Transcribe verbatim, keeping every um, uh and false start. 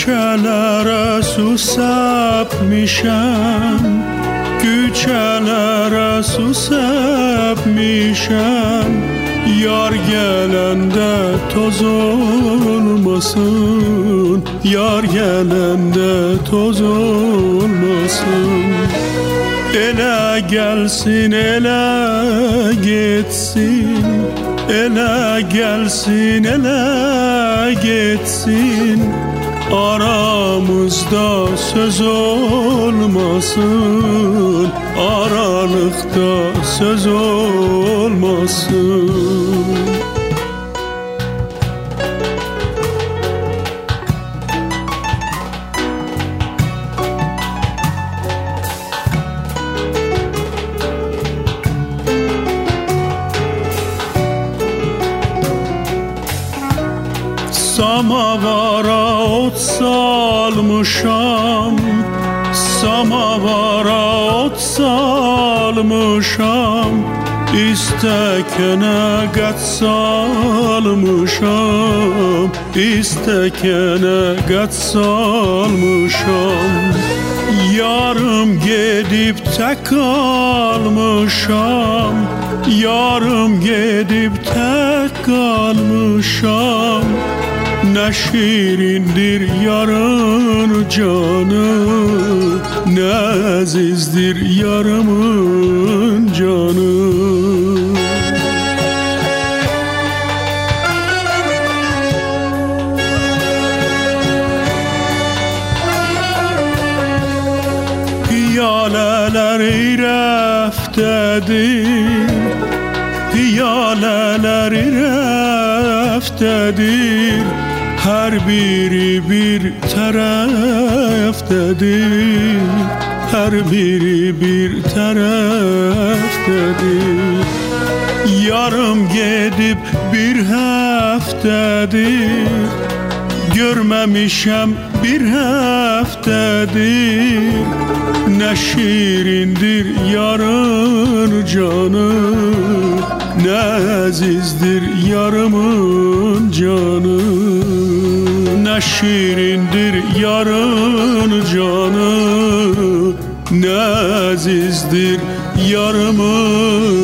Küçelere su sepmişem, küçelere su sepmişem. Yar gelende toz olmasın, yar gelende toz olmasın. Ele gelsin, ele gitsin, ele gelsin, ele gitsin. Aramızda söz olmasın, aralıkta söz olmasın. Samavara ot salmışam, samavara ot salmışam. İstekene gat salmışam, İstekene gat salmışam. Yarım gidip tek kalmışam, yarım gidip tek kalmışam. Ne şirindir yarın canı, ne azizdir yarımın canı. Piyaleler ireftedir, piyaleler ireftedir. Her biri bir taraftadır, her biri bir taraftadır. Yarım gidip bir haftadır, görmemişem bir haftadır. Ne şirindir yarın canı, ne azizdir yarımın canı. Ne şirindir yarın canı, ne azizdir yarımın